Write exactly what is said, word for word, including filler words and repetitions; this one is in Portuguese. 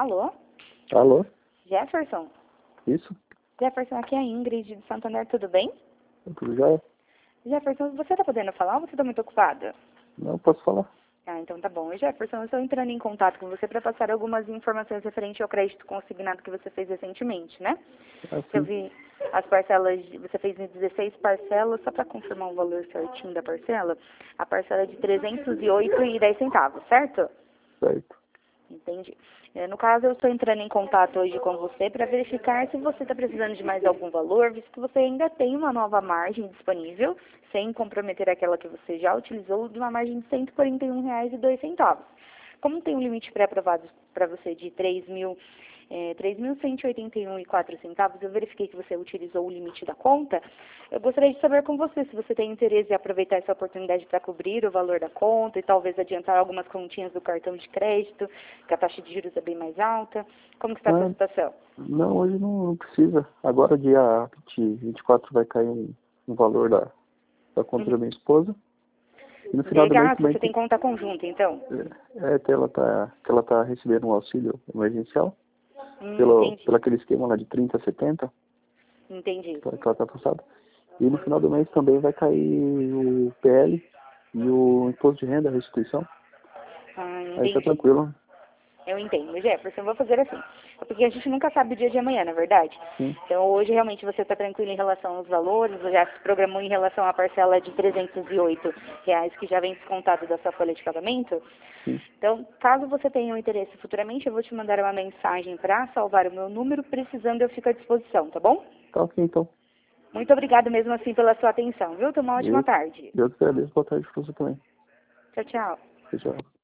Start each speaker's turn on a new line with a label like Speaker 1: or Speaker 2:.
Speaker 1: Alô?
Speaker 2: Alô?
Speaker 1: Jefferson?
Speaker 2: Isso?
Speaker 1: Jefferson, aqui é a Ingrid de Santander, tudo bem?
Speaker 2: Tudo jóia?
Speaker 1: Jefferson, você tá podendo falar ou você tá muito ocupada?
Speaker 2: Não, posso falar.
Speaker 1: Ah, então tá bom. Jefferson, eu estou entrando em contato com você para passar algumas informações referente ao crédito consignado que você fez recentemente, né?
Speaker 2: Ah,
Speaker 1: Eu
Speaker 2: sim.
Speaker 1: vi as parcelas, você fez em dezesseis parcelas, só para confirmar o valor certinho da parcela, a parcela é de trezentos e oito reais e dez centavos, certo?
Speaker 2: Certo.
Speaker 1: Entendi. Eh, No caso, eu estou entrando em contato hoje com você para verificar se você está precisando de mais algum valor, visto que você ainda tem uma nova margem disponível, sem comprometer aquela que você já utilizou, de uma margem de cento e quarenta e um reais e dois centavos. Como tem um limite pré-aprovado para você de três mil, eh, três mil cento e oitenta e um reais e quatro centavos, eu verifiquei que você utilizou o limite da conta. Eu gostaria de saber com você se você tem interesse em aproveitar essa oportunidade para cobrir o valor da conta e talvez adiantar algumas continhas do cartão de crédito, que a taxa de juros é bem mais alta. Como que está a sua
Speaker 2: Ah,
Speaker 1: situação?
Speaker 2: não, hoje não, não precisa. Agora, dia vinte, vinte e quatro, vai cair um, um valor da, da conta da minha esposa. E no final do mês
Speaker 1: Legal,
Speaker 2: também
Speaker 1: você tem conta conjunta, então?
Speaker 2: é, é que ela tá, que ela tá recebendo um auxílio emergencial
Speaker 1: Hum,
Speaker 2: pelo,
Speaker 1: entendi,
Speaker 2: pelo aquele esquema lá de trinta a setenta,
Speaker 1: entendi.
Speaker 2: que ela que ela tá passada. E no final do mês também vai cair o P L e o imposto de renda, a restituição.
Speaker 1: Ah,
Speaker 2: Aí tá
Speaker 1: entendi.
Speaker 2: tranquilo.
Speaker 1: Eu entendo, Jefferson, eu vou fazer assim. É porque a gente nunca sabe o dia de amanhã, na é verdade?
Speaker 2: Sim,
Speaker 1: Então, hoje, realmente, você está tranquilo em relação aos valores, já se programou em relação à parcela de trezentos e oito reais que já vem descontado da sua folha de pagamento?
Speaker 2: sim.
Speaker 1: Então, caso você tenha um interesse futuramente, eu vou te mandar uma mensagem para salvar o meu número, precisando eu fico à disposição, tá bom?
Speaker 2: Tá ok, então.
Speaker 1: Muito obrigado mesmo assim pela sua atenção, viu? Tenha uma ótima
Speaker 2: Eu,
Speaker 1: tarde.
Speaker 2: eu que agradeço. Boa tarde pra você também.
Speaker 1: Tchau, tchau.
Speaker 2: Tchau, tchau.